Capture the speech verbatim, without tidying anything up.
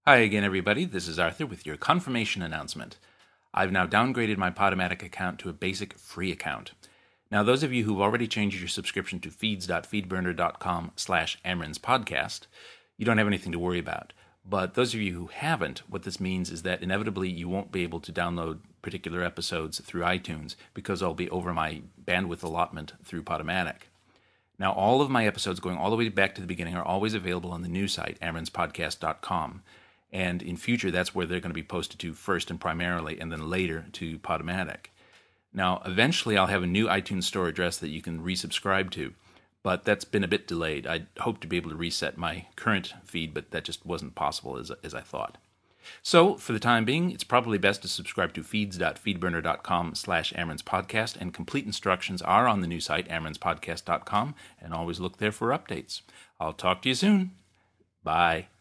Hi again, everybody. This is Arthur with your confirmation announcement. I've now downgraded my Podomatic account to a basic free account. Now, those of you who've already changed your subscription to feeds.feedburner.com slash Amron's podcast, you don't have anything to worry about. But those of you who haven't, what this means is that inevitably you won't be able to download particular episodes through iTunes because I'll be over my bandwidth allotment through Podomatic. Now, all of my episodes going all the way back to the beginning are always available on the new site, amrons podcast dot com. And in future, that's where they're going to be posted to first and primarily, and then later to Podomatic. Now, eventually, I'll have a new iTunes Store address that you can resubscribe to, but that's been a bit delayed. I hope to be able to reset my current feed, but that just wasn't possible as, as I thought. So, for the time being, it's probably best to subscribe to feeds.feedburner.com slash Amron's podcast, and complete instructions are on the new site, amrons podcast dot com, and always look there for updates. I'll talk to you soon. Bye.